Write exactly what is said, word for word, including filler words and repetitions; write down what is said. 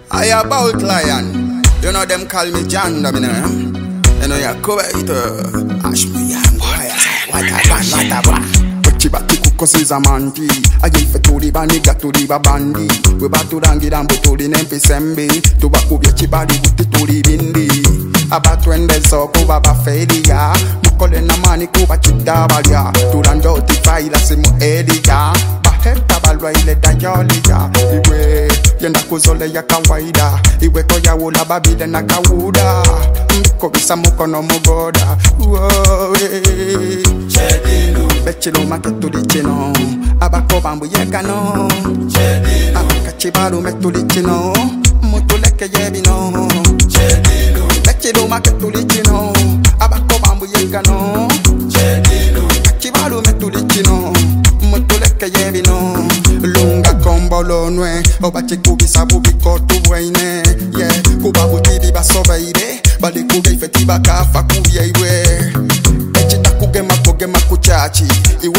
I about lion. You know them call me John, you know. You know you cover it. Ash me young boy. What a man, what a man. Chibati kukosi manti. Aje fetuli bani gatuli babandi. We batu rangi dambu tuli nempi sembi. Tubaku bia chibali buti tuli bindi. Abatu ende soko baba fedia. Mukole na mani kuba chitabalia. Turando tifaila simu edia. Baheta balwa ile dayolija. Iwe yenda kuzole ya kawaida. Iwe koya wula babile na kawuda. Mko bisa muko no mugoda. Uo eh. Chedilu Bechelo makatulichino. Abako bambu yekano. Chedilu Abakachibalu metulichino. Mutuleke yebino. Chedilu Bechelo makatulichino. Abako bambu yekano. Chedilu Kachibalu metulichino. Mutuleke yebino. Lunga kombolo nwe. Obache kubisa bubiko tuwene. Yeah, kubabu tibi baso baby. Bali kube ifeti bakafa kubye iwe.